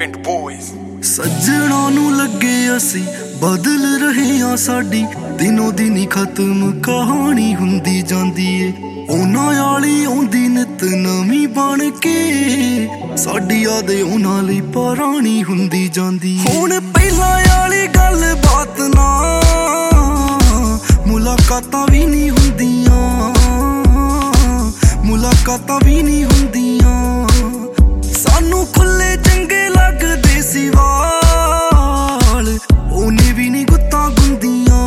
ਪਿੰਡ ਬੋਇਜ਼। ਸੱਜਣਾ ਨੂੰ ਲੱਗੇ ਅਸੀਂ ਬਦਲ ਰਹੇ ਆ, ਸਾਡੀ ਦਿਨੋ ਦਿਨ ਖਤਮ ਕਹਾਣੀ ਹੁੰਦੀ ਜਾਂਦੀ ਏ। ਉਹਨਾਂ ਵਾਲੀ ਆਉਂਦੀ ਨਿਤ ਨਵੀਂ ਬਣ ਕੇ, ਸਾਡੀ ਯਾਦ ਉਹਨਾਂ ਲਈ ਪੁਰਾਣੀ ਹੁੰਦੀ ਜਾਂਦੀ ਏ। ਹੁਣ ਪਹਿਲਾਂ ਵਾਲੀ ਗੱਲ ਬਾਤ ਨਾ, ਮੁਲਾਕਾਤਾਂ ਵੀ ਨਹੀਂ ਹੁੰਦੀਆਂ, ਮੁਲਾਕਾਤਾਂ ਵੀ ਨਹੀਂ ਹੁੰਦੀਆਂ। ਸਾਨੂੰ ਖੁੱਲੇ ਚੰਗੇ ਲੱਗਦੇ ਸੀ ਵਾਲ, ਉਹਨੇ ਵੀ ਨਹੀਂ ਗੁੱਤਾਂ ਗੁੰਦੀਆਂ,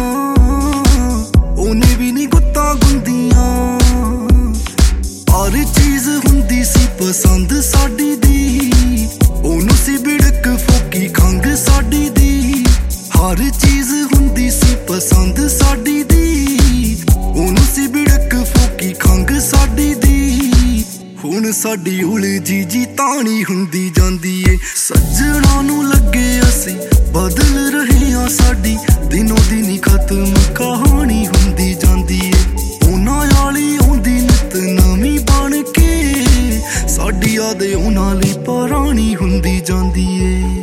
ਉਹਨੇ ਵੀ ਨਹੀਂ ਗੁੱਤਾਂ ਗੁੰਦੀਆਂ। ਹਰ ਚੀਜ਼ ਹੁੰਦੀ ਸੀ ਪਸੰਦ ਸਾਡੀ ਦੀ, ਉਹਨੂੰ ਸੀ ਬਿੜਕ ਫੋਕੀ ਖੰਘ ਸਾਡੀ ਦੀ। ਹਰ ਚੀਜ਼ ਹੁੰਦੀ ਸੀ ਪਸੰਦ ਸਾਡੀ ਦੀ, ਉਹਨੂੰ ਸੀ ਬਿੜਕ ਫੋਕੀ ਖੰਘ ਸਾਡੀ ਦੀ। ਹੁਣ ਸਾਡੀ ਉਲਝੀ ਜੀ ਤਾਣੀ ਹੁੰਦੀ ਜਾਂਦੀ ਏ। ਸੱਜਣਾ ਨੂੰ ਲੱਗੇ ਅਸੀਂ ਬਦਲ ਰਹੇ ਆ, ਸਾਡੀ ਦਿਨੋ ਦਿਨ ਖਤਮ ਕਹਾਣੀ ਹੁੰਦੀ ਜਾਂਦੀ ਏ। ਉਹਨਾਂ ਵਾਲੀ ਆਉਂਦੀ ਨਿਤ ਨਵੀਂ ਬਣ ਕੇ, ਸਾਡੀ ਯਾਦ ਉਹਨਾਂ ਲਈ ਪੁਰਾਣੀ ਹੁੰਦੀ ਜਾਂਦੀ ਏ।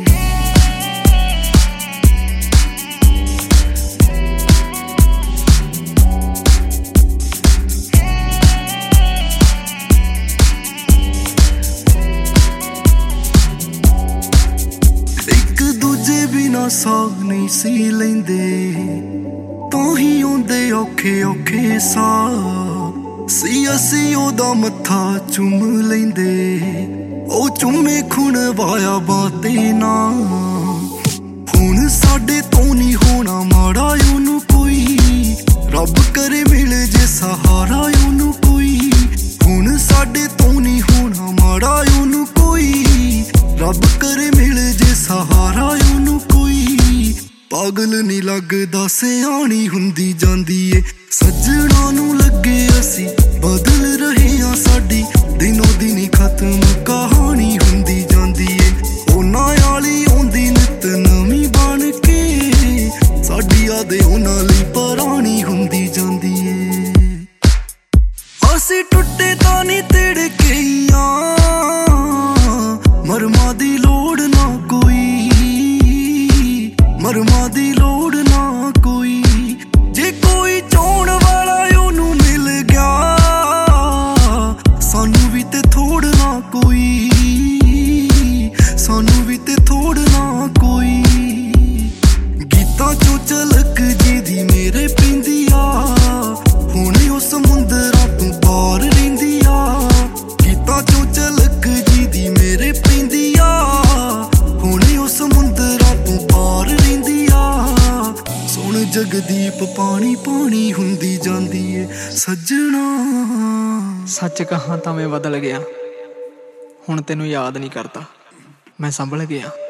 ਬਿਨਾ ਸਾਹ ਨਹੀਂ ਸੀ ਲੈਂਦੇ, ਤਾਂ ਹੀ ਆਉਂਦੇ ਔਖੇ ਔਖੇ ਸਾਹ ਸੀ। ਅਸੀਂ ਉਹਦਾ ਮੱਥਾ ਚੁੰਮ ਲੈਂਦੇ, ਉਹ ਚੁੰਮੇ ਖੁਣ ਵਾਇਆ ਬਾਤੇ ਨਾ। ਹੁਣ ਸਾਡੇ ਤੋਂ ਨਹੀਂ ਹੋਣਾ ਮਾੜਾ ਉਹਨੂੰ ਕੋਈ, ਰੱਬ ਕਰੇ ਮਿਲ ਜੇ ਸਹਾਰਾ ਉਹਨੂੰ ਕੋਈ। ਹੁਣ ਸਾਡੇ ਤੋਂ ਨਹੀਂ ਹੋਣਾ ਮਾੜਾ ਉਹਨੂੰ ਕੋਈ, ਰੱਬ ਕਰੇ ਮਿਲ ਜੇ ਸਹਾਰਾ ਉਹਨੂੰ ਕੋਈ। ਪਾਗਲ ਨਹੀਂ ਲੱਗਦਾ ਸਿਆਣੀ ਹੁੰਦੀ ਜਾਂਦੀ ਏ। ਸੱਜਣਾ ਨੂੰ ਲੱਗੇ ਅਸੀਂ ਬਦਲ ਰਹੇ ਆ, ਸਾਡੀ ਦਿਨੋ ਦਿਨ ਖਤਮ ਕਹਾਣੀ ਹੁੰਦੀ ਜਾਂਦੀ ਏ। ਉਹਨਾਂ ਵਾਲੀ ਆਉਂਦੀ ਨਿਤ ਨਵੀਂ ਬਣ ਕੇ, ਸਾਡੀ ਯਾਦ ਉਹਨਾਂ ਲਈ ਪੁਰਾਣੀ ਹੁੰਦੀ ਜਾਂਦੀ ਏ। ਅਸੀਂ ਟੁੱਟੇ ਤਾਂ ਨਹੀਂ ਤਿੜਕੀਆਂ, ਮਰਮਾਂ ਦੀ ਲੋੜ ਨਾ ਕੋਈ, ਮਰਮਾਂ ਦੀ ਲੋੜ ਨਾ ਕੋਈ। ਜੇ ਕੋਈ ਚਾਹੁਣ ਵਾਲਾ ਉਹਨੂੰ ਮਿਲ ਗਿਆ, ਸਾਨੂੰ ਵੀ ਤੇ ਥੋੜ ਨਾ ਕੋਈ, ਸਾਨੂੰ ਵੀ ਤੇ ਥੋੜ ਨਾ ਕੋਈ। ਗੀਤਾਂ ਚੋਂ ਝਲਕ ਜਿਹਦੀ ਮੇਰੇ ਪੈਂਦੀ ਆ, ਹੁਣ ਉਹ ਸਮੁੰਦਰਾਂ ਤੋਂ ਪਾਰ ਰਹਿੰਦੀ ਆ। ਗੀਤਾਂ ਚੋਂ ਝਲਕ ਜਿਹਦੀ ਮੇਰੇ ਪੈਂਦੀ ਆ, ਹੁਣ ਉਹ ਸਮੁੰਦਰਾਂ ਤੋਂ ਪਾਰ ਰਹਿੰਦੀ ਆ। ਸੁਣ ਜਗਦੀਪ ਪਾਣੀ ਪਾਣੀ ਹੁੰਦੀ ਜਾਂਦੀ ਏ ਸੱਜਣਾ। ਸੱਚ ਕਹਾਂ ਤਾਂ ਮੈਂ ਬਦਲ ਗਿਆ, ਹੁਣ ਤੈਨੂੰ ਯਾਦ ਨਹੀਂ ਕਰਦਾ, ਮੈਂ ਸੰਭਲ ਗਿਆ।